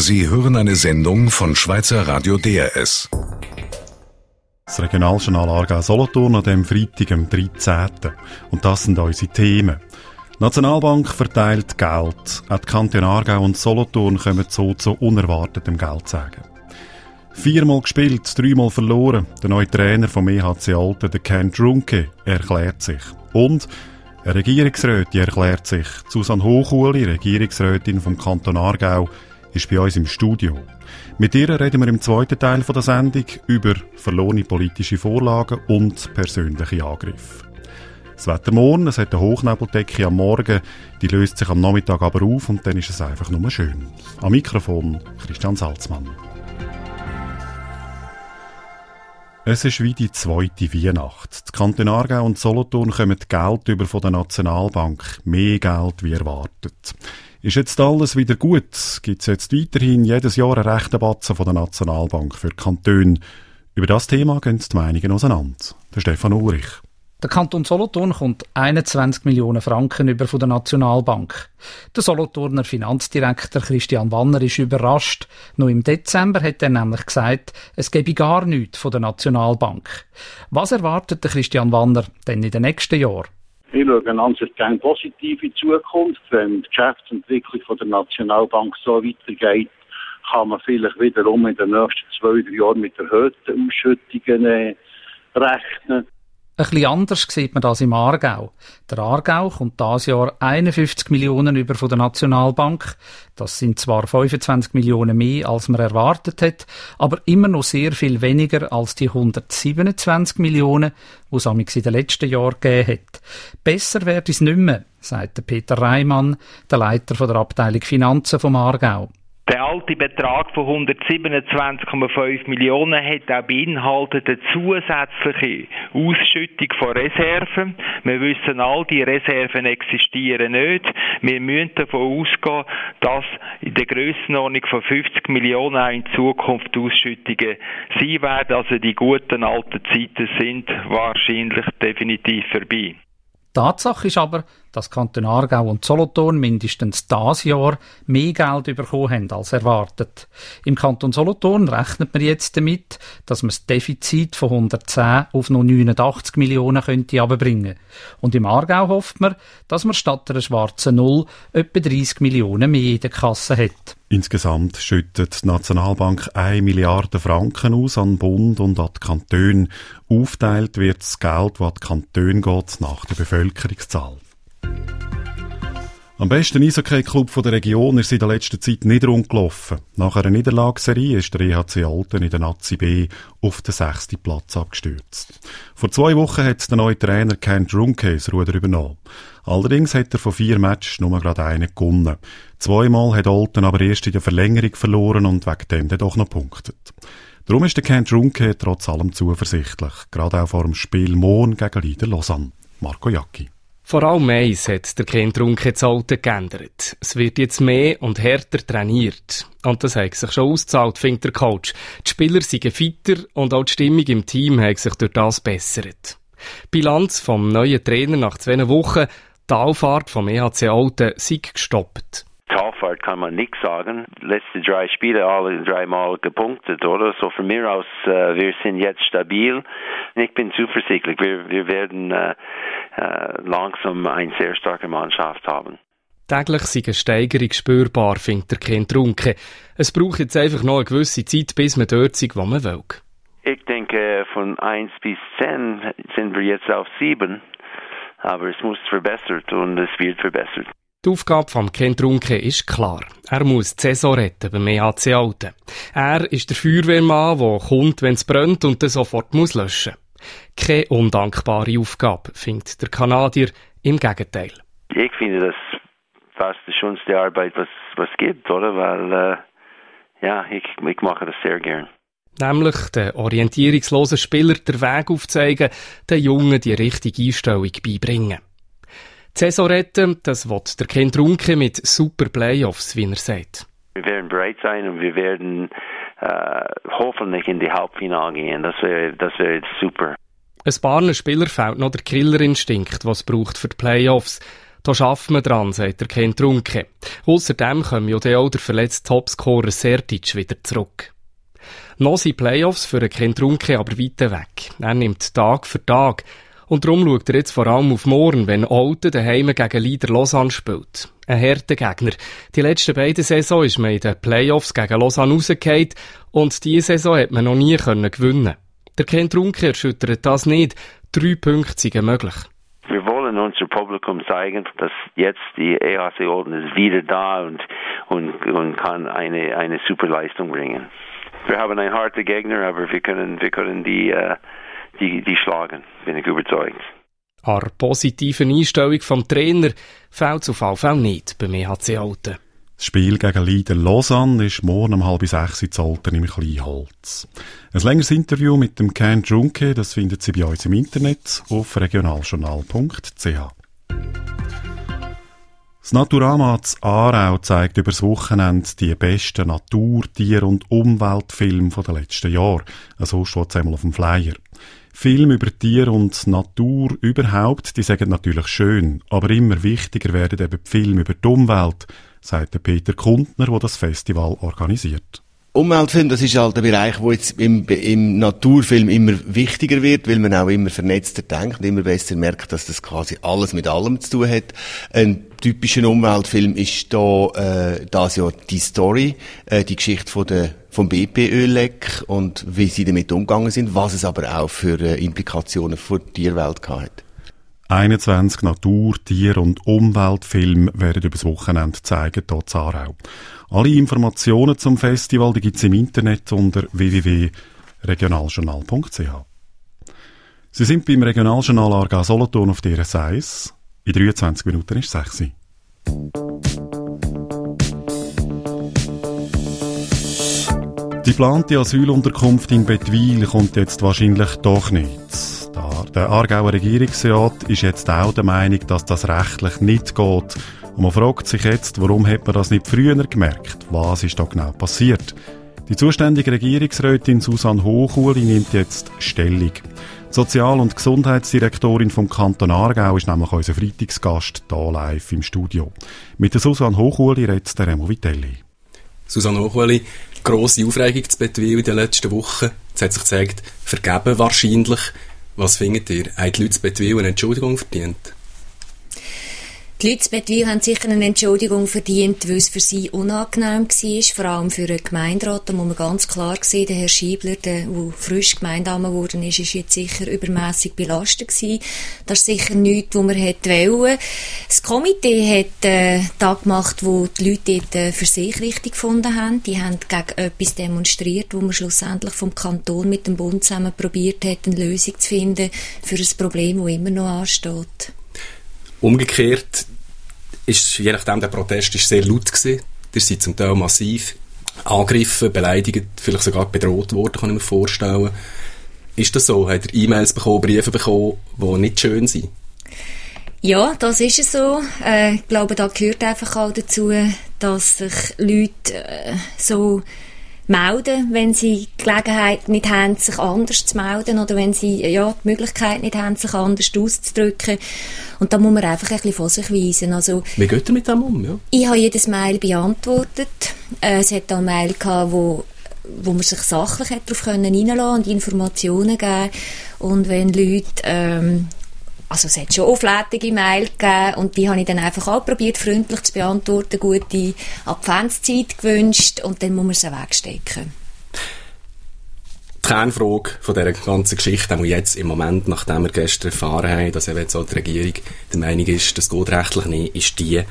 Sie hören eine Sendung von Schweizer Radio DRS. Das Regionaljournal Aargau-Solothurn an diesem Freitag, am 13. Und das sind unsere Themen. Die Nationalbank verteilt Geld. Auch die Kantone Aargau und Solothurn kommen so zu unerwartetem Geldsägen. 4-mal gespielt, 3-mal verloren. Der neue Trainer vom EHC Olten, der Ken Runke, erklärt sich. Und eine Regierungsrätin erklärt sich. Susanne Hochuli, Regierungsrätin vom Kanton Aargau, ist bei uns im Studio. Mit ihr reden wir im zweiten Teil der Sendung über verlorene politische Vorlagen und persönliche Angriffe. Das Wetter morgen, es hat eine Hochnebelдecke am Morgen, die löst sich am Nachmittag aber auf und dann ist es einfach nur schön. Am Mikrofon Christian Salzmann. Es ist wie die zweite Weihnacht. Die Kantone Aargau und Solothurn kommen Geld über von der Nationalbank. Mehr Geld wie erwartet. Ist jetzt alles wieder gut? Gibt es jetzt weiterhin jedes Jahr einen rechten Batzen von der Nationalbank für die Kantone? Über das Thema gehen die Meinungen auseinander. Der Stefan Ulrich. Der Kanton Solothurn kommt 21 Millionen Franken über von der Nationalbank. Der Solothurner Finanzdirektor Christian Wanner ist überrascht. Noch im Dezember hat er nämlich gesagt, es gebe gar nichts von der Nationalbank. Was erwartet der Christian Wanner denn in den nächsten Jahren? Wir schauen an sich gerne positiv in die Zukunft. Wenn die Geschäftsentwicklung von der Nationalbank so weitergeht, kann man vielleicht wiederum in den nächsten 2-3 Jahren mit erhöhten Ausschüttungen rechnen. Ein bisschen anders sieht man das im Aargau. Der Aargau kommt dieses Jahr 51 Millionen über von der Nationalbank. Das sind zwar 25 Millionen mehr, als man erwartet hat, aber immer noch sehr viel weniger als die 127 Millionen, die es in den letzten Jahren gegeben hat. Besser wird es nicht mehr, sagt Peter Reimann, der Leiter der Abteilung Finanzen vom Aargau. Der alte Betrag von 127,5 Millionen hat auch beinhaltet eine zusätzliche Ausschüttung von Reserven. Wir wissen, all die Reserven existieren nicht. Wir müssen davon ausgehen, dass in der Grössenordnung von 50 Millionen auch in Zukunft Ausschüttungen sein werden. Also die guten alten Zeiten sind wahrscheinlich definitiv vorbei. Tatsache ist aber, dass Kanton Aargau und Solothurn mindestens dieses Jahr mehr Geld bekommen haben als erwartet. Im Kanton Solothurn rechnet man jetzt damit, dass man das Defizit von 110 auf noch 89 Millionen könnte runterbringen. Und im Aargau hofft man, dass man statt einer schwarzen Null etwa 30 Millionen mehr in der Kasse hat. Insgesamt schüttet die Nationalbank 1 Milliarde Franken aus an den Bund und an die Kantone. Aufteilt wird das Geld, das an die Kantone geht, nach der Bevölkerungszahl. Am besten Eishockey-Club der Region ist in der letzten Zeit nicht rundgelaufen. Nach einer Niederlagsserie ist der EHC Olten in der Nazi B auf den 6. Platz abgestürzt. Vor 2 Wochen hat der neue Trainer Ken Runke das Ruder übernommen. Allerdings hat er von 4 Matches nur gerade einen gewonnen. 2-mal hat Olten aber erst in der Verlängerung verloren und wegen dem dann doch noch punktet. Darum ist der Ken Runke trotz allem zuversichtlich, gerade auch vor dem Spiel morgen gegen Leader Lausanne. Marco Jacki. Vor allem eins hat der Ken Runke das Alten geändert. Es wird jetzt mehr und härter trainiert. Und das hat sich schon ausgezahlt, findet der Coach. Die Spieler sind fitter und auch die Stimmung im Team hat sich durch das bessert. Bilanz vom neuen Trainer nach 2 Wochen, die Auffahrt vom EHC Olten sei gestoppt. Talfahrt kann man nichts sagen. Letzte 3 Spiele, alle 3 Mal gepunktet, oder? So von mir aus, wir sind jetzt stabil. Ich bin zuversichtlich. Wir werden langsam eine sehr starke Mannschaft haben. Täglich sei eine Steigerung spürbar, findet der Ken Runke. Es braucht jetzt einfach noch eine gewisse Zeit, bis man dort sind, wo man will. Ich denke, von 1 bis 10 sind wir jetzt auf 7. Aber es muss verbessert und es wird verbessert. Die Aufgabe von Ken Runke ist klar. Er muss die Saison retten beim EHC Olten. Er ist der Feuerwehrmann, der kommt, wenn es brennt und dann sofort muss löschen. Keine undankbare Aufgabe, findet der Kanadier. Im Gegenteil. Ich finde das fast die schönste Arbeit, was gibt, oder? Weil, ich mache das sehr gern. Nämlich den orientierungslosen Spieler den Weg aufzeigen, den Jungen die richtige Einstellung beibringen. Die Saison retten, das will der Ken Runke mit super Playoffs, wie er sagt. Wir werden bereit sein und wir werden hoffentlich in die Halbfinale gehen. Das wäre super. Ein paar Spieler fehlt noch der Killerinstinkt, was es braucht für die Playoffs. Da schaffen wir dran, sagt der Ken Trunke. Außerdem kommt ja dann auch der verletzte Topscorer Sertic wieder zurück. Noch sind Playoffs für den Ken Trunke aber weiter weg. Er nimmt Tag für Tag. Und darum schaut er jetzt vor allem auf morgen, wenn Olten daheim gegen Leader Lausanne spielt. Ein harter Gegner. Die letzten beiden Saison ist man in den Playoffs gegen Lausanne rausgefallen und diese Saison hat man noch nie gewinnen. Der Ken Trunke erschüttert das nicht. 3 Punkte sind möglich. Wir wollen unser Publikum zeigen, dass jetzt die EHC Olten ist wieder da und kann eine super Leistung bringen. Wir haben einen harten Gegner, aber wir können die schlagen, bin ich überzeugt. An der positiven Einstellung vom Trainer fehlt es auf jeden Fall nicht beim EHC Olten. Das Spiel gegen Leader Lausanne ist morgen um 5:30 in Olten im Kleinholz. Ein längeres Interview mit dem Ken Trunke, das findet Sie bei uns im Internet auf regionaljournal.ch. Das Naturama zu Aarau zeigt über das Wochenende die besten Natur-, Tier- und Umweltfilme der letzten Jahre. So steht es einmal auf dem Flyer. Filme über Tier und Natur überhaupt, die sagen natürlich schön, aber immer wichtiger werden eben die Filme über die Umwelt, sagt der Peter Kundner, der das Festival organisiert. Umweltfilm, das ist halt ein Bereich, der jetzt im Naturfilm immer wichtiger wird, weil man auch immer vernetzter denkt und immer besser merkt, dass das quasi alles mit allem zu tun hat. Ein typischer Umweltfilm ist das Jahr die Story, die Geschichte vom BP-Ölleck und wie sie damit umgegangen sind, was es aber auch für Implikationen für die Tierwelt hat. 21 Natur-, Tier- und Umweltfilme werden übers Wochenende zeigen, hier in Aarau. Alle Informationen zum Festival gibt es im Internet unter www.regionaljournal.ch. Sie sind beim Regionaljournal Aargau Solothurn auf DRS 1. In 23 Minuten ist 6 Uhr. Die geplante Asylunterkunft in Bettwil kommt jetzt wahrscheinlich doch nicht. Der Aargauer Regierungsrat ist jetzt auch der Meinung, dass das rechtlich nicht geht. Und man fragt sich jetzt, warum hat man das nicht früher gemerkt? Was ist da genau passiert? Die zuständige Regierungsrätin Susanne Hochuli nimmt jetzt Stellung. Die Sozial- und Gesundheitsdirektorin vom Kanton Aargau ist nämlich unser Freitagsgast hier live im Studio. Mit der Susanne Hochuli redet der Remo Vitelli. Susanne Hochuli, grosse Aufregung zu Bettwil in den letzten Wochen. Es hat sich gezeigt, vergeben wahrscheinlich. Was findet ihr? Haben die Leute zu Bettwil eine Entschuldigung verdient? Die Leute zu Bettwil haben sicher eine Entschuldigung verdient, weil es für sie unangenehm war, vor allem für den Gemeinderat. Da muss man ganz klar sehen, der Herr Schiebler, der frisch Gemeindeame geworden ist jetzt sicher übermässig belastet gewesen. Das ist sicher nichts, was man hätte wollen. Das Komitee hat einen Tag gemacht, wo die Leute dort für sich richtig gefunden haben. Die haben gegen etwas demonstriert, wo man schlussendlich vom Kanton mit dem Bund zusammen probiert hat, eine Lösung zu finden für ein Problem, das immer noch ansteht. Umgekehrt ist, je nachdem, der Protest ist sehr laut gewesen. Ihr seid zum Teil massiv angegriffen, beleidigt, vielleicht sogar bedroht worden, kann ich mir vorstellen. Ist das so? Habt ihr E-Mails bekommen, Briefe bekommen, die nicht schön sind? Ja, das ist es so. Ich glaube, da gehört einfach auch dazu, dass sich Leute so melden, wenn sie die Gelegenheit nicht haben, sich anders zu melden oder wenn sie die Möglichkeit nicht haben, sich anders auszudrücken. Und da muss man einfach ein bisschen von sich weisen. Also, wie geht ihr mit dem um? Ja? Ich habe jedes Mail beantwortet. Es hat auch ein Mail gehabt, wo man sich sachlich darauf reinlassen und Informationen geben. Und wenn Leute also es hat schon auflädige Mail gegeben und die habe ich dann einfach auch probiert, freundlich zu beantworten, gute Adventszeit gewünscht und dann muss man sie wegstecken. Die Kernfrage von dieser ganzen Geschichte, die wir jetzt im Moment, nachdem wir gestern erfahren haben, dass eben jetzt auch die Regierung der Meinung ist, das geht rechtlich nicht, ist die,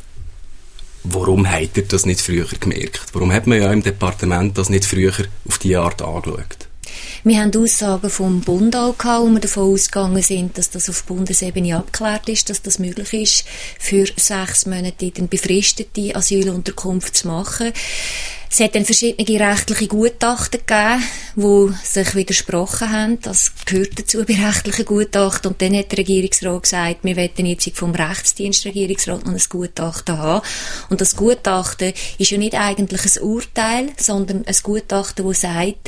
warum habt ihr das nicht früher gemerkt? Warum hat man ja im Departement das nicht früher auf diese Art angeschaut? Wir haben Aussagen vom Bund auch gehabt, wo wir davon ausgegangen sind, dass das auf Bundesebene abgeklärt ist, dass das möglich ist, für 6 Monate eine befristete Asylunterkunft zu machen. Es hat dann verschiedene rechtliche Gutachten gegeben, die sich widersprochen haben. Das gehört dazu bei rechtlichen Gutachten. Und dann hat der Regierungsrat gesagt, wir wollen jetzt vom Rechtsdienst Regierungsrat noch ein Gutachten haben. Und das Gutachten ist ja nicht eigentlich ein Urteil, sondern ein Gutachten, das sagt,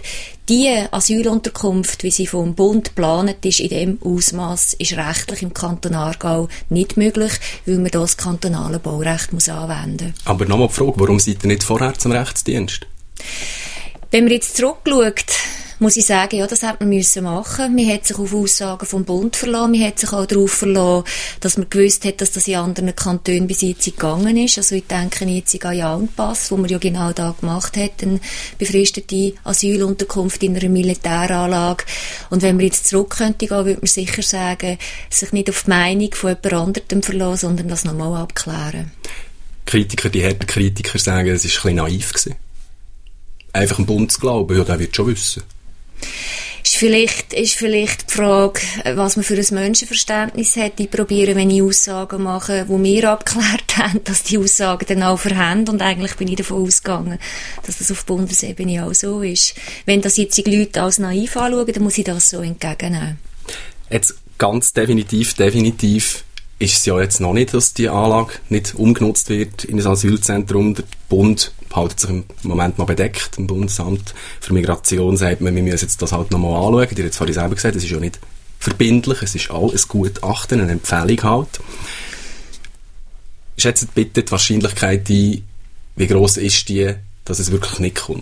Die Asylunterkunft, wie sie vom Bund geplant ist, in dem Ausmaß, ist rechtlich im Kanton Aargau nicht möglich, weil man das kantonale Baurecht muss anwenden muss. Aber nochmal die Frage, warum seid ihr nicht vorher zum Rechtsdienst? Wenn man jetzt zurückschaut, muss ich sagen, ja, das hätte man machen müssen. Man hat sich auf Aussagen vom Bund verlassen, man hat sich auch darauf verlassen, dass man gewusst hat, dass das in anderen Kantonen bis jetzt gegangen ist. Also ich denke jetzt an Jaunpass, wo man ja genau da gemacht hat, eine befristete Asylunterkunft in einer Militäranlage. Und wenn man jetzt zurück könnte gehen, würde man sicher sagen, sich nicht auf die Meinung von jemand anderem verlassen, sondern das nochmal abklären. Die harten Kritiker sagen, es war ein bisschen naiv gewesen. Einfach dem Bund zu glauben, ja, der wird schon wissen. Ist vielleicht die Frage, was man für ein Menschenverständnis hat. Ich probiere, wenn ich Aussagen mache, die wir abgeklärt haben, dass die Aussagen dann auch verhängen. Und eigentlich bin ich davon ausgegangen, dass das auf Bundesebene auch so ist. Wenn das jetzt die Leute als naiv anschauen, dann muss ich das so entgegennehmen. Jetzt ganz definitiv ist es ja jetzt noch nicht, dass die Anlage nicht umgenutzt wird in ein Asylzentrum. Der Bund hält sich im Moment noch bedeckt. Im Bundesamt für Migration sagt man, wir müssen jetzt das halt noch mal anschauen. Ihr habt jetzt vorhin selber gesagt, es ist ja nicht verbindlich, es ist auch ein Gutachten, eine Empfehlung halt. Schätzt bitte die Wahrscheinlichkeit ein, wie gross ist die, dass es wirklich nicht kommt?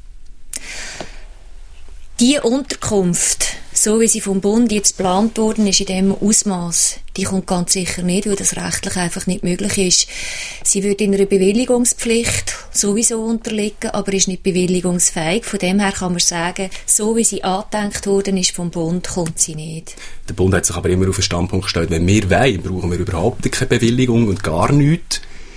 Die Unterkunft, so wie sie vom Bund jetzt geplant worden ist, in dem Ausmaß, die kommt ganz sicher nicht, weil das rechtlich einfach nicht möglich ist. Sie wird in einer Bewilligungspflicht sowieso unterliegen, aber ist nicht bewilligungsfähig. Von dem her kann man sagen, so wie sie angedenkt worden ist vom Bund, kommt sie nicht. Der Bund hat sich aber immer auf den Standpunkt gestellt, wenn wir wollen, brauchen wir überhaupt keine Bewilligung und gar nichts.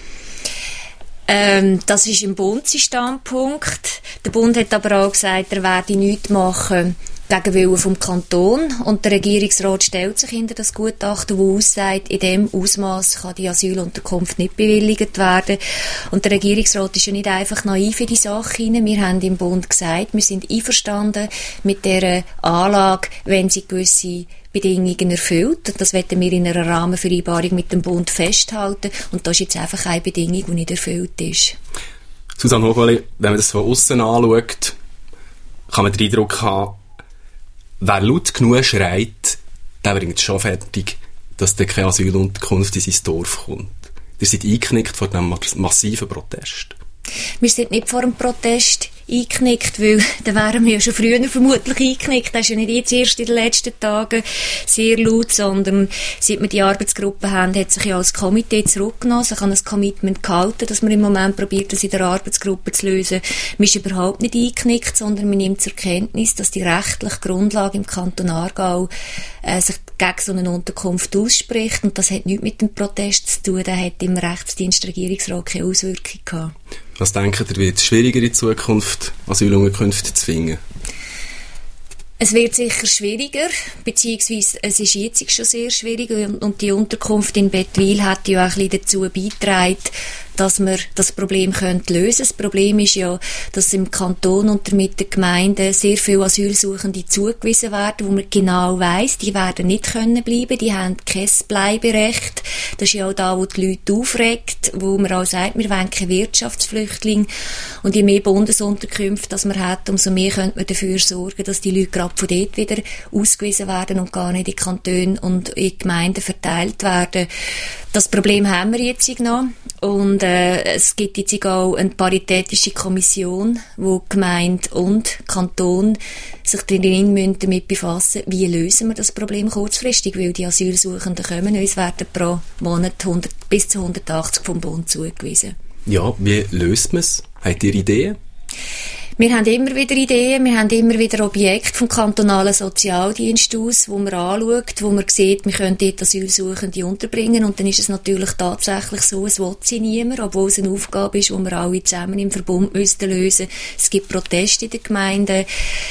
Das ist im Bund sein Standpunkt. Der Bund hat aber auch gesagt, er werde nichts machen gegen Willen vom Kanton. Und der Regierungsrat stellt sich hinter das Gutachten, das aussagt, in dem Ausmaß kann die Asylunterkunft nicht bewilligt werden. Und der Regierungsrat ist ja nicht einfach naiv in die Sache hinein. Wir haben im Bund gesagt, wir sind einverstanden mit dieser Anlage, wenn sie gewisse Bedingungen erfüllt. Das wollen wir in einer Rahmenvereinbarung mit dem Bund festhalten. Und das ist jetzt einfach eine Bedingung, die nicht erfüllt ist. Susanne Hochweli, wenn man das von außen anschaut, kann man den Eindruck haben, wer laut genug schreit, der bringt es schon fertig, dass dann keine Asylunterkunft in sein Dorf kommt. Ihr seid eingeknickt vor diesem massiven Protest. Wir sind nicht vor dem Protest eingeknickt, weil dann wären wir ja schon früher vermutlich eingeknickt. Das ist ja nicht jetzt erst in den letzten Tagen sehr laut, sondern seit wir die Arbeitsgruppe haben, hat sich ja als Komitee zurückgenommen, sich an ein Commitment gehalten, dass man im Moment probiert, das in der Arbeitsgruppe zu lösen. Man ist überhaupt nicht eingeknickt, sondern man nimmt zur Kenntnis, dass die rechtliche Grundlage im Kanton Aargau sich gegen so eine Unterkunft ausspricht, und das hat nichts mit dem Protest zu tun. Der hat im Rechtsdienst Regierungsrat keine Auswirkung gehabt. Was denkt ihr, wird es schwieriger in Zukunft, Asylunterkünfte zu finden? Es wird sicher schwieriger, beziehungsweise es ist jetzt schon sehr schwierig, und die Unterkunft in Bettwil hat ja auch ein bisschen dazu beigetragen, dass wir das Problem lösen können. Das Problem ist ja, dass im Kanton und damit den Gemeinden sehr viele Asylsuchende zugewiesen werden, wo man genau weiss, die werden nicht können bleiben, die haben kein Bleiberecht. Das ist ja auch da, wo die Leute aufregt, wo man auch sagt, wir wollen keine Wirtschaftsflüchtlinge. Und je mehr Bundesunterkünfte das man hat, umso mehr könnte man dafür sorgen, dass die Leute gerade von dort wieder ausgewiesen werden und gar nicht in Kantone und in Gemeinden verteilt werden. Das Problem haben wir jetzt noch. Und es gibt jetzt auch eine paritätische Kommission, wo Gemeinde und Kanton sich damit befassen, wie lösen wir das Problem kurzfristig, weil die Asylsuchenden kommen, uns werden pro Monat bis zu 180 vom Bund zugewiesen. Ja, wie löst man es? Habt ihr Ideen? Wir haben immer wieder Ideen, wir haben immer wieder Objekte vom kantonalen Sozialdienst aus, wo man anschaut, wo man sieht, wir können dort Asylsuchende unterbringen, und dann ist es natürlich tatsächlich so, es will sie niemand, obwohl es eine Aufgabe ist, die wir alle zusammen im Verbund müssten lösen. Es gibt Proteste in den Gemeinden,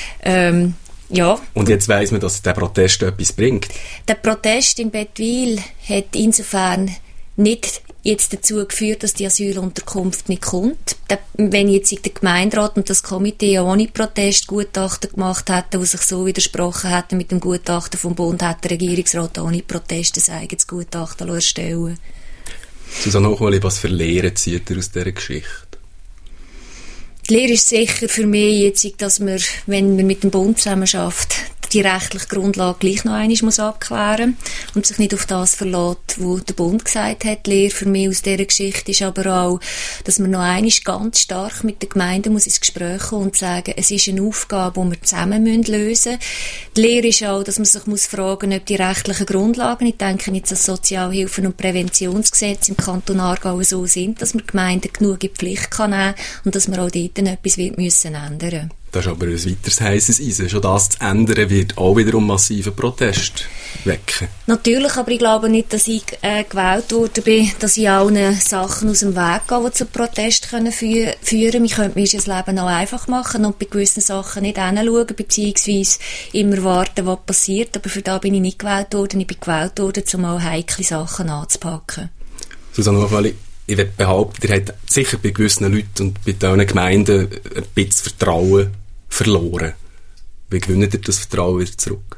ja. Und jetzt weiss man, dass der Protest etwas bringt? Der Protest in Bettwil hat insofern nicht jetzt dazu geführt, dass die Asylunterkunft nicht kommt. Wenn jetzt der Gemeinderat und das Komitee ohne Protest Gutachten gemacht hätten, die sich so widersprochen hätten mit dem Gutachten vom Bund, hat der Regierungsrat ohne Protest ein eigenes Gutachten erstellen. Susanne Hochweli, was für Lehren zieht ihr aus dieser Geschichte? Die Lehre ist sicher für mich jetzt, dass man, wenn man mit dem Bund zusammenarbeitet, die rechtliche Grundlage gleich noch einmal abklären muss und sich nicht auf das verlässt, was der Bund gesagt hat. Die Lehre für mich aus dieser Geschichte ist aber auch, dass man noch einmal ganz stark mit den Gemeinden ins Gespräch kommen und sagen, es ist eine Aufgabe, die wir zusammen lösen müssen. Die Lehre ist auch, dass man sich fragen muss, ob die rechtlichen Grundlagen, ich denke jetzt an Sozialhilfen- und Präventionsgesetz im Kanton Aargau so sind, dass man Gemeinden genug in die Pflicht kann nehmen und dass man auch dort etwas ändern müssen. Das ist aber ein weiteres heisses Eisen. Schon das zu ändern, wird auch wiederum massiven Protest wecken. Natürlich, aber ich glaube nicht, dass ich gewählt worden bin, dass ich allen Sachen aus dem Weg gehe, die zu Protest führen können. Ich könnte mir das Leben auch einfach machen und bei gewissen Sachen nicht hinschauen, beziehungsweise immer warten, was passiert. Aber für das bin ich nicht gewählt worden. Ich bin gewählt worden, um auch heikle Sachen anzupacken. Susanne Hofweli, ich würde behaupten, ihr habt sicher bei gewissen Leuten und bei diesen Gemeinden ein bisschen Vertrauen verloren. Wie gewinnt ihr das Vertrauen wieder zurück?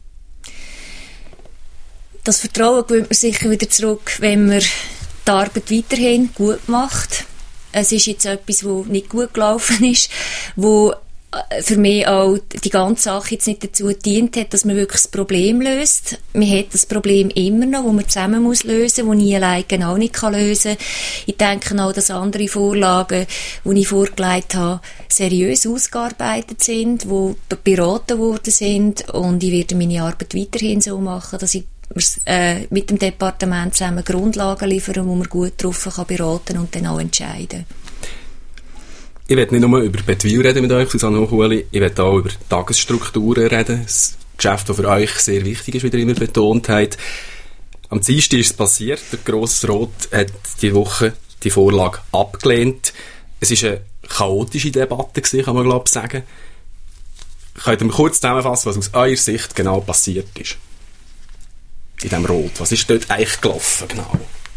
Das Vertrauen gewinnt man sicher wieder zurück, wenn man die Arbeit weiterhin gut macht. Es ist jetzt etwas, das nicht gut gelaufen ist, wo für mich auch die ganze Sache jetzt nicht dazu dient hat, dass man wirklich das Problem löst. Man hat das Problem immer noch, das man zusammen muss lösen, das nie alleine auch nicht lösen kann. Ich denke auch, dass andere Vorlagen, die ich vorgelegt habe, seriös ausgearbeitet sind, die beraten worden sind, und ich werde meine Arbeit weiterhin so machen, dass ich mit dem Departement zusammen Grundlagen liefern, wo man gut darauf beraten und dann auch entscheiden. Ich will nicht nur über Bettwil reden mit euch, Susanne Hofweli, ich will auch über Tagesstrukturen reden. Das Geschäft, das für euch sehr wichtig ist, wie ihr immer betont habt. Am Dienstag ist es passiert. Der Grossrat hat diese Woche die Vorlage abgelehnt. Es war eine chaotische Debatte gewesen, kann man glaube ich sagen. Könnt ihr mir kurz zusammenfassen, was aus eurer Sicht genau passiert ist? In diesem Rot. Was ist dort eigentlich gelaufen, genau?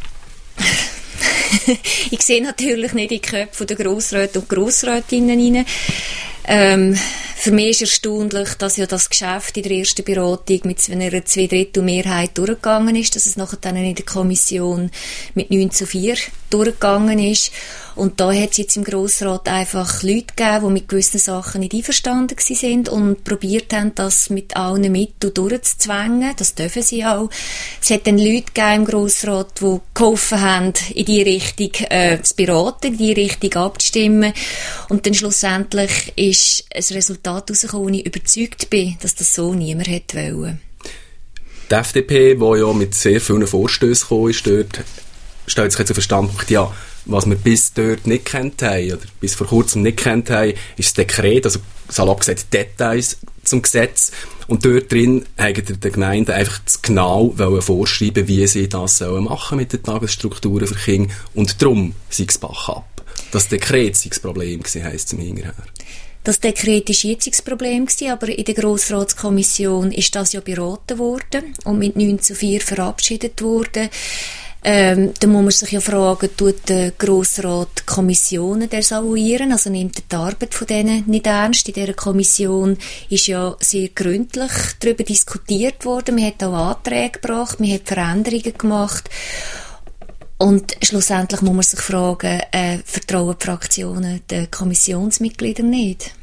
Ich sehe natürlich nicht in die Köpfe der Grossräte und Grossrätinnen rein. Für mich ist erstaunlich, dass ja das Geschäft in der ersten Beratung mit einer 2/3 durchgegangen ist, dass es nachher dann in der Kommission mit 9:4 durchgegangen ist. Und da hat es jetzt im Grossrat einfach Leute gegeben, die mit gewissen Sachen nicht einverstanden sind und probiert haben, das mit allen Mitteln durchzuzwängen. Das dürfen sie auch. Es hat dann Leute gegeben im Grossrat, die geholfen haben, in die Richtung zu beraten, in die Richtung abzustimmen. Und dann schlussendlich ist ein Resultat herausgekommen, wo ich überzeugt bin, dass das so niemand hätte wollen. Die FDP, die ja mit sehr vielen Vorstößen gekommen ist, dort stellt sich jetzt auf den Standpunkt, ja, was wir bis dort nicht kennt haben, oder bis vor kurzem nicht kennt haben, ist das Dekret, also salopp gesagt Details zum Gesetz. Und dort drin haben die Gemeinden einfach genau vorschreiben, wie sie das machen mit den Tagesstrukturen für Kinder. Und darum sei es Bach ab. Das Dekret sei das Problem gewesen, heisst es im Hinterher. Das Dekret war jetzt das Problem gewesen, aber in der Grossratskommission ist das ja beraten worden und mit 9:4 verabschiedet worden. Da muss man sich ja fragen, tut der Grossrat Kommissionen desavouieren, also nimmt er die Arbeit von denen nicht ernst. In dieser Kommission ist ja sehr gründlich darüber diskutiert worden, man hat auch Anträge gebracht, man hat Veränderungen gemacht und schlussendlich muss man sich fragen, vertrauen die Fraktionen den Kommissionsmitgliedern nicht?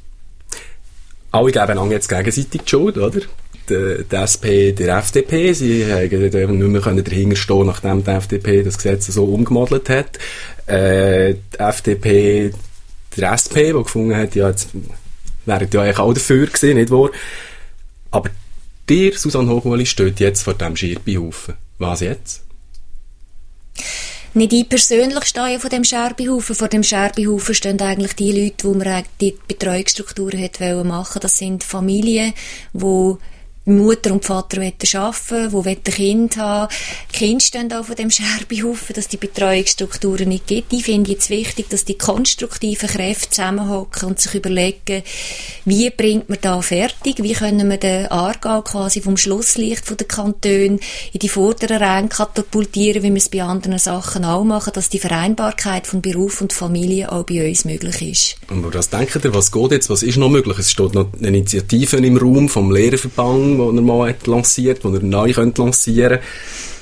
Alle geben einander jetzt gegenseitig die Schuld, oder? Die SP, der FDP, sie haben nicht mehr dahinter stehen, nachdem die FDP das Gesetz so umgemodelt hat. Die FDP, der SP, der gefunden hat, ja, jetzt wären ja eigentlich auch dafür gewesen, nicht wahr? Aber dir, Susanne Hofweli, steht jetzt vor diesem Scherbihaufen. Was jetzt? Nicht ich persönlich stehe vor dem Scherbihaufen. Vor dem Scherbihaufen stehen eigentlich die Leute, die man die Betreuungsstrukturen machen wollten. Das sind Familien, die Mutter und Vater arbeiten, die Kinder haben. Die Kinder stehen auch von dem Scherbihaufen, dass die Betreuungsstrukturen nicht gibt. Ich finde jetzt wichtig, dass die konstruktiven Kräfte zusammenhocken und sich überlegen, wie bringt man da fertig, wie können wir den Aargau quasi vom Schlusslicht von den Kantonen in die vorderen Ränge katapultieren, wie wir es bei anderen Sachen auch machen, dass die Vereinbarkeit von Beruf und Familie auch bei uns möglich ist. Und was denkt ihr, was geht jetzt, was ist noch möglich? Es steht noch eine Initiative im Raum vom Lehrerverband, die er mal hat lanciert, die er neu lancieren könnte.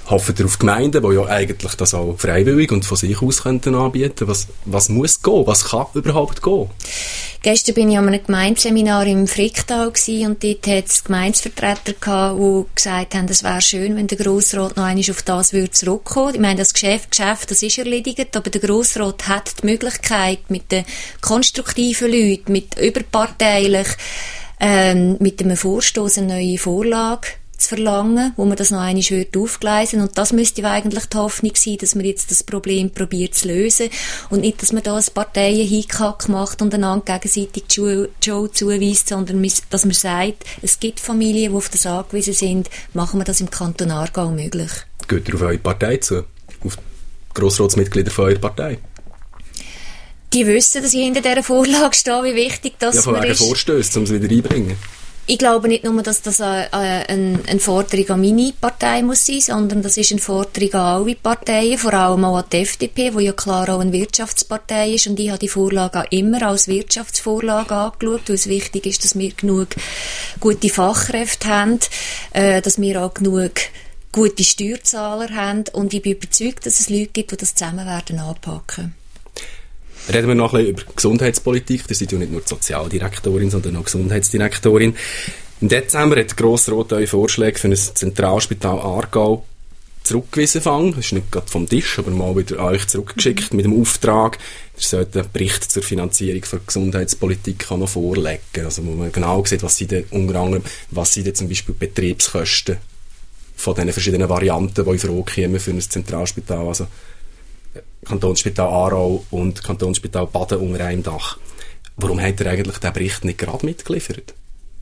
Hoffen ihr auf Gemeinden, die ja eigentlich das auch freiwillig und von sich aus könnten anbieten? Was muss gehen? Was kann überhaupt gehen? Gestern bin ich an einem Gemeindeseminar im Fricktal und dort hat es Gemeindevertreter gehabt, die gesagt haben, es wäre schön, wenn der Grossrat noch einmal auf das zurückkommen würde. Ich meine, das Geschäft, das ist erledigt, aber der Grossrat hat die Möglichkeit, mit den konstruktiven Leuten, mit überparteilich, mit einem Vorstoss eine neue Vorlage zu verlangen, wo man das noch einmal aufgleisen. Und das müsste eigentlich die Hoffnung sein, dass man jetzt das Problem probiert zu lösen und nicht, dass man da ein Parteien-Hickhack macht und einander gegenseitig die Show zuweist, sondern dass man sagt, es gibt Familien, die auf das angewiesen sind, machen wir das im Kanton Aargau möglich. Geht ihr auf eure Partei zu? Auf die Grossratsmitglieder von eurer Partei? Die wissen, dass ich hinter dieser Vorlage stehe, wie wichtig das ist. Ja, von wegen Vorstössen, um es wieder einbringen. Ich glaube nicht nur, dass das eine Forderung an meine Partei muss sein, sondern das ist eine Forderung an alle Parteien, vor allem auch an die FDP, die ja klar auch eine Wirtschaftspartei ist. Und ich habe die Vorlage auch immer als Wirtschaftsvorlage angeschaut, weil es wichtig ist, dass wir genug gute Fachkräfte haben, dass wir auch genug gute Steuerzahler haben. Und ich bin überzeugt, dass es Leute gibt, die das zusammen werden anpacken. Reden wir noch ein bisschen über Gesundheitspolitik. Ihr seid ja nicht nur die Sozialdirektorin, sondern auch Gesundheitsdirektorin. Im Dezember hat der Grossrat eure Vorschläge für ein Zentralspital Aargau zurückgewiesen. Das ist nicht gerade vom Tisch, aber mal wieder an euch zurückgeschickt mit dem Auftrag, ihr sollt einen Bericht zur Finanzierung der Gesundheitspolitik auch noch vorlegen. Also wo man genau sieht, was sind denn unter anderem, was sind denn zum Beispiel die Betriebskosten von diesen verschiedenen Varianten, die in Frage kommen für ein Zentralspital. Also Kantonsspital Aarau und Kantonsspital Baden unter einem Dach. Warum hat er eigentlich den Bericht nicht gerade mitgeliefert?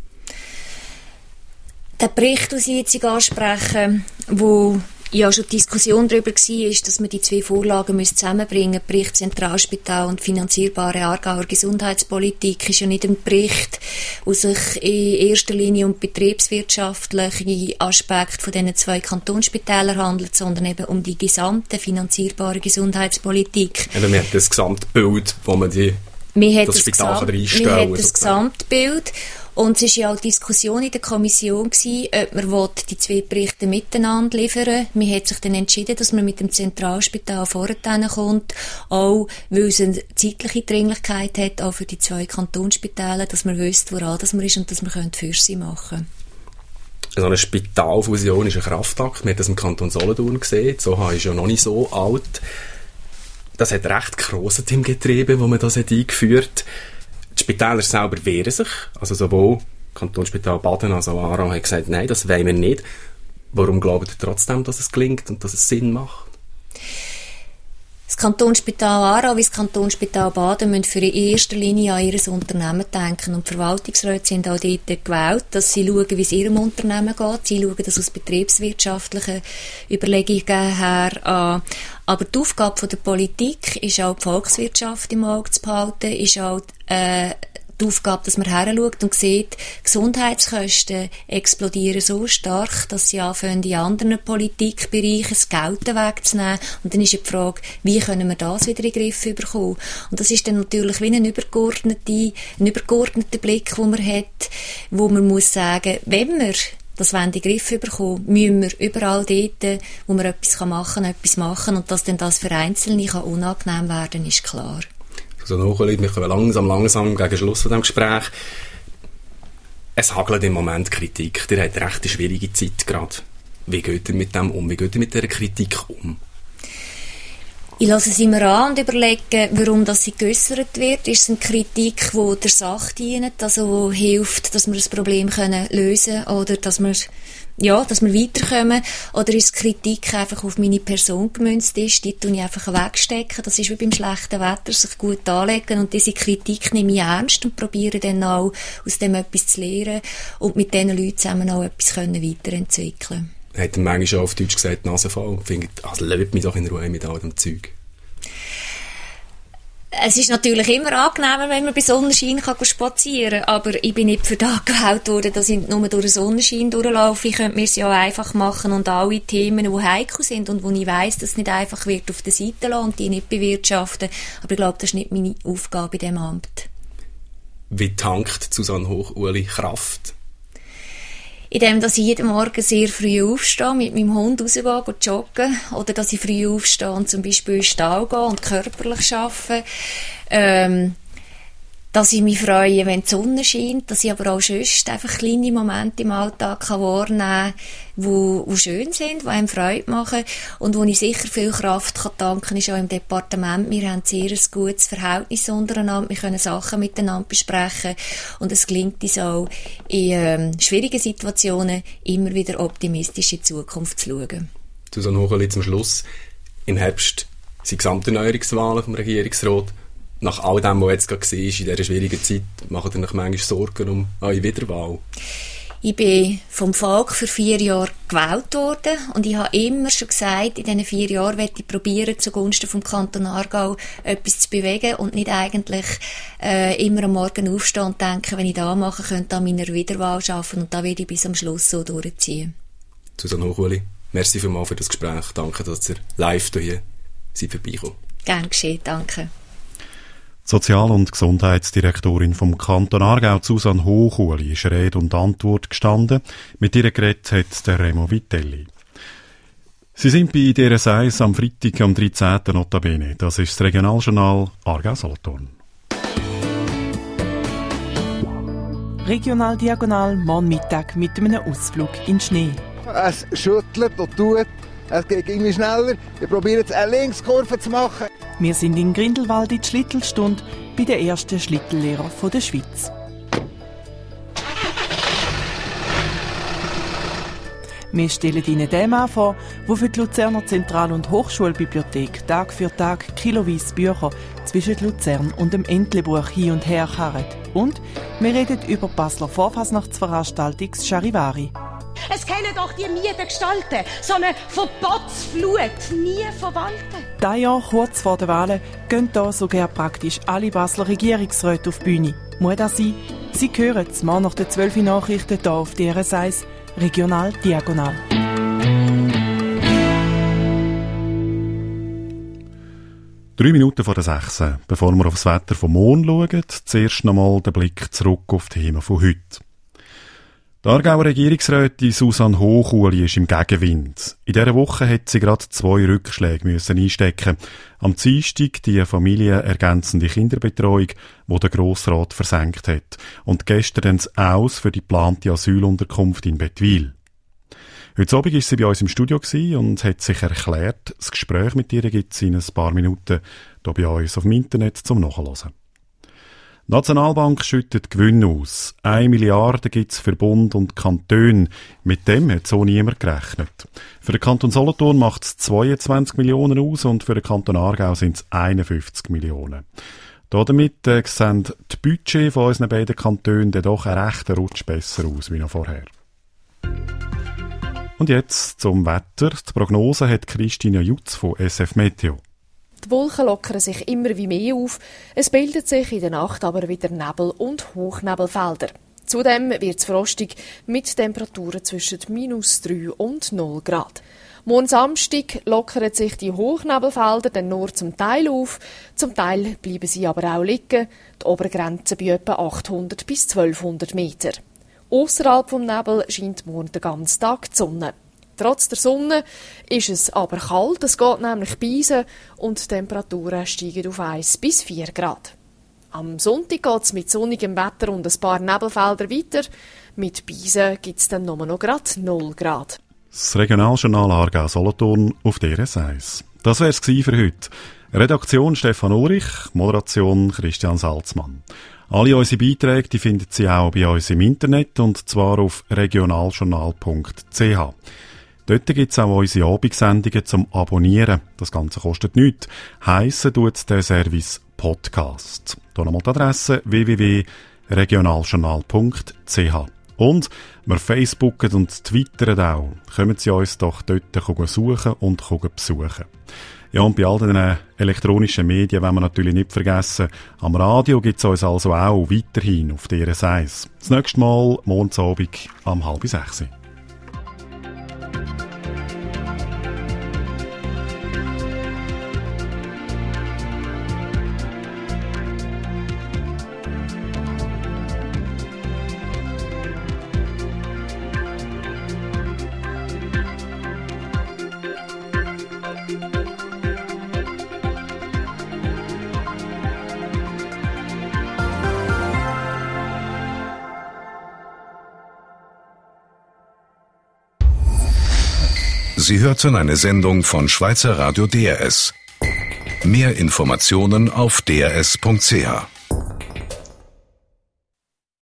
Der Bericht, den Sie jetzt ansprechen, wo ja schon die Diskussion darüber war, ist, dass man die zwei Vorlagen zusammenbringen müssen. Bericht Zentralspital und finanzierbare Aargauer Gesundheitspolitik ist ja nicht ein Bericht, der sich in erster Linie um betriebswirtschaftliche Aspekte von diesen zwei Kantonsspitälern handelt, sondern eben um die gesamte finanzierbare Gesundheitspolitik. Eben, man hat das Gesamtbild, wo man das Spital reinstellen kann. Man hat das Gesamtbild. Und es war ja auch Diskussion in der Kommission gewesen, ob man die zwei Berichte miteinander liefern. Man hat sich dann entschieden, dass man mit dem Zentralspital vorhin kommt, auch weil es eine zeitliche Dringlichkeit hat, auch für die zwei Kantonsspitäler, dass man wüsste, woran das man ist und dass man für sie machen könnte. So eine Spitalfusion ist ein Kraftakt. Man hat das im Kanton Solothurn gesehen. So ist ja noch nicht so alt. Das hat recht grosse Team getrieben, wo man das eingeführt hat. Die Spitäler selber wehren sich, also sowohl Kantonsspital Baden als auch Aarau haben gesagt, nein, das wollen wir nicht. Warum glaubt ihr trotzdem, dass es gelingt und dass es Sinn macht? Das Kantonsspital Aarau wie das Kantonsspital Baden müssen für in erster Linie an ihr Unternehmen denken. Und die Verwaltungsräte sind auch dort gewählt, dass sie schauen, wie es ihrem Unternehmen geht. Sie schauen das aus betriebswirtschaftlichen Überlegungen her an. Aber die Aufgabe der Politik ist auch die Volkswirtschaft im Auge zu behalten, ist auch die Aufgabe, dass man heranschaut und sieht, Gesundheitskosten explodieren so stark, dass sie anfangen, in anderen Politikbereichen das Geld wegzunehmen. Und dann ist die Frage, wie können wir das wieder in den Griff bekommen? Und das ist dann natürlich wie ein übergeordneter Blick, den man hat, wo man muss sagen, wenn wir das wollen in den Griff bekommen, müssen wir überall dort, wo man etwas machen kann, etwas machen. Und dass dann das für Einzelne unangenehm werden kann, ist klar. So nachher, wir kommen langsam gegen Schluss von diesem Gespräch. Es hagelt im Moment Kritik. Ihr habt eine recht schwierige Zeit gerade. Wie geht ihr mit dem um? Wie geht ihr mit dieser Kritik um? Ich lasse es immer an und überlege, warum das sie geäussert wird. Ist es eine Kritik, die der Sache dient, also die hilft, dass wir das Problem lösen können oder dass wir weiterkommen? Oder ist es Kritik einfach auf meine Person gemünzt ist, die tue ich einfach wegstecken. Das ist wie beim schlechten Wetter, sich gut anlegen und diese Kritik nehme ich ernst und probiere dann auch aus dem etwas zu lernen und mit diesen Leuten zusammen auch etwas weiterentwickeln. Hat er manchmal schon auf Deutsch gesagt, Nasenfall? Findet, also lasst mich doch in Ruhe mit all dem Zeug. Es ist natürlich immer angenehmer, wenn man bei Sonnenschein spazieren kann, aber ich bin nicht für das gewählt worden, dass ich nur durch den Sonnenschein durchlaufe. Ich könnte mir es ja auch einfach machen und alle Themen, die heikel sind und wo ich weiss, dass es nicht einfach wird, auf der Seite lassen und die nicht bewirtschaften. Aber ich glaube, das ist nicht meine Aufgabe in diesem Amt. Wie tankt Susanne Hoch-Uli Kraft? Indem, dass ich jeden Morgen sehr früh aufstehe, mit meinem Hund rausgehe, joggen. Oder dass ich früh aufstehe und zum Beispiel in den Stall gehe und körperlich arbeite. Dass ich mich freue, wenn die Sonne scheint, dass ich aber auch sonst einfach kleine Momente im Alltag wahrnehmen kann, die schön sind, die einem Freude machen und wo ich sicher viel Kraft tanken kann, ist auch im Departement. Wir haben sehr ein gutes Verhältnis untereinander, wir können Sachen miteinander besprechen und es gelingt uns auch, in schwierigen Situationen immer wieder optimistisch in die Zukunft zu schauen. Susanne Hochuli zum Schluss. Im Herbst sind Gesamterneuerungswahlen vom Regierungsrat. Nach all dem, was jetzt gerade war, in dieser schwierigen Zeit, machen ihr euch manchmal Sorgen um eure Wiederwahl? Ich bin vom Volk für 4 Jahre gewählt worden und ich habe immer schon gesagt, in diesen 4 Jahren werde ich probieren, zugunsten vom Kanton Aargau etwas zu bewegen und nicht eigentlich immer am Morgen aufstehen und denken, wenn ich das mache, könnte ich an meiner Wiederwahl arbeiten und da werde ich bis am Schluss so durchziehen. Susanne Hochuli, merci vielmals für das Gespräch. Danke, dass ihr live hier vorbeikommen. Gern geschehen, danke. Sozial- und Gesundheitsdirektorin vom Kanton Aargau, Susanne Hochuli, ist Rede und Antwort gestanden. Mit ihr geredet hat der Remo Vitelli. Sie sind bei dieser Seis am Freitag, am 13. Notabene. Das ist das Regionaljournal Aargau-Solothurn. Regional Diagonal, morgen Mittag mit einem Ausflug in den Schnee. Es schüttelt und tut. Es geht irgendwie schneller. Wir probieren jetzt eine Linkskurve zu machen. Wir sind in Grindelwald in der Schlittelstunde bei den ersten Schlittellehrern der Schweiz. Wir stellen Ihnen den Mann vor, der für die Luzerner Zentral- und Hochschulbibliothek Tag für Tag kiloweise Bücher zwischen Luzern und dem Entlebuch hin und her karret. Und wir reden über die Basler Vorfasnachtsveranstaltung Charivari. Es können doch die Mieten gestalten, so eine Verbotsflut nie verwalten. Dieses Jahr, kurz vor den Wahlen, gehen hier sogar praktisch alle Basler Regierungsräte auf die Bühne. Muss das sein? Sie hören es morgen nach den 12 Nachrichten hier auf DRS 1, Regional Diagonal. Drei Minuten vor der 6, bevor wir aufs Wetter vom Mond schauen, zuerst nochmal den Blick zurück auf die Themen von heute. Die Aargauer Regierungsrätin Susanne Hochuli ist im Gegenwind. In dieser Woche hat sie gerade 2 Rückschläge einstecken. Am Dienstag die familienergänzende Kinderbetreuung, die der Grossrat versenkt hat. Und gestern dann das Aus für die geplante Asylunterkunft in Bettwil. Heute Abend war sie bei uns im Studio und hat sich erklärt. Das Gespräch mit ihr gibt es in ein paar Minuten hier bei uns auf dem Internet zum Nachhören. Die Nationalbank schüttet Gewinne aus. 1 Milliarde gibt es für Bund und Kantone. Mit dem hat so niemand gerechnet. Für den Kanton Solothurn macht es 22 Millionen aus und für den Kanton Aargau sind es 51 Millionen. Damit sehen die Budget von unseren beiden Kantonen dann doch einen rechten Rutsch besser aus wie noch vorher. Und jetzt zum Wetter. Die Prognose hat Christina Jutz von SF Meteo. Die Wolken lockern sich immer wie mehr auf. Es bildet sich in der Nacht aber wieder Nebel und Hochnebelfelder. Zudem wird es frostig mit Temperaturen zwischen -3 und 0 Grad. Morgen Samstag lockern sich die Hochnebelfelder dann nur zum Teil auf. Zum Teil bleiben sie aber auch liegen. Die Obergrenze bei etwa 800 bis 1200 Meter. Ausserhalb vom Nebel scheint morgen den ganzen Tag die Sonne. Trotz der Sonne ist es aber kalt, es geht nämlich beisen und die Temperaturen steigen auf 1 bis 4 Grad. Am Sonntag geht es mit sonnigem Wetter und ein paar Nebelfelder weiter. Mit beisen gibt es dann nur noch gerade 0 Grad. Das Regionaljournal Aargau-Solothurn auf DRS 1. Das wär's für heute. Redaktion Stefan Ulrich, Moderation Christian Salzmann. Alle unsere Beiträge die finden Sie auch bei uns im Internet und zwar auf regionaljournal.ch. Dort gibt es auch unsere Abendsendungen zum Abonnieren. Das Ganze kostet nichts. Heissen tut der Service Podcast. Hier nochmal die Adresse www.regionaljournal.ch. Und wir Facebooken und twittern auch. Kommen Sie uns doch dort suchen und besuchen. Ja, und bei all den elektronischen Medien wollen wir natürlich nicht vergessen, am Radio gibt es uns also auch weiterhin auf DRS 1. Das nächste Mal morgen Abend um 5:30. Sie hörten eine Sendung von Schweizer Radio DRS. Mehr Informationen auf drs.ch.